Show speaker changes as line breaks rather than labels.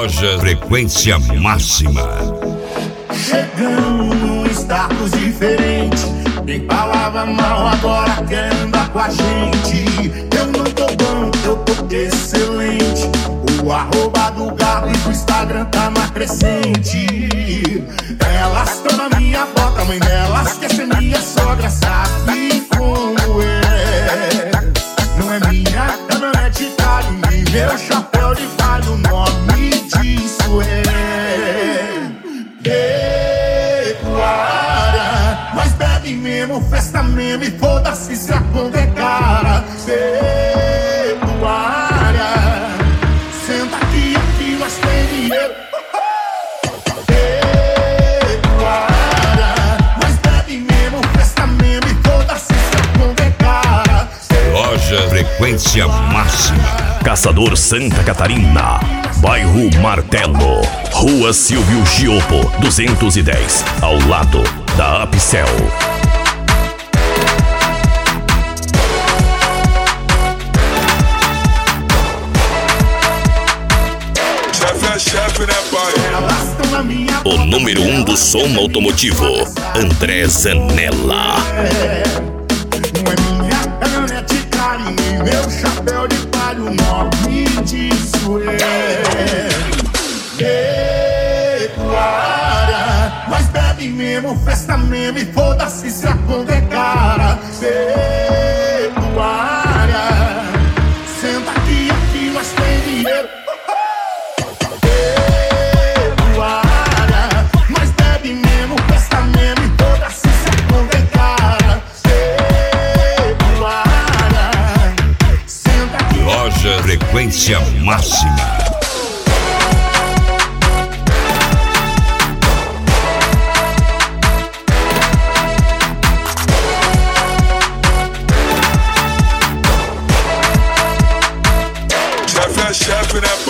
Loja Frequência Máxima.
Chegamos num status diferente. Quem falava mal agora quer andar com a gente. Eu não tô bom, eu tô excelente. O arroba do Galo e do Instagram tá na crescente. Elas tão na minha bota, mãe delas quer ser minha sogra, sabe como é? Não é minha caminhonete caro, nem meu chapéu de palha, o nome disso é pecuária. Nós bebe mesmo, festa mesmo e foda-se se a conta é cara. Pecuária, senta aqui, aqui nós tem dinheiro. Pecuária, nós bebe mesmo, festa mesmo e foda-se se a conta é cara.
Loja Frequência Máxima.
Caçador Santa Catarina, bairro Martelo, Rua Silvio Giopo 210, ao lado da Upcel. O número 1 do som automotivo, André Zanella.
Não é minha caminhonete cara e nem meu chapéu de palha, o nome disso é pecuária. Nós bebe mesmo, festa mesmo e foda-se se a conta é cara. Pecuária, senta aqui, aqui nós tem dinheiro. Pecuária, nós bebe mesmo, festa mesmo e foda-se se a conta é cara. Pecuária, senta aqui.
Loja Frequência Máxima.
Chefe, né,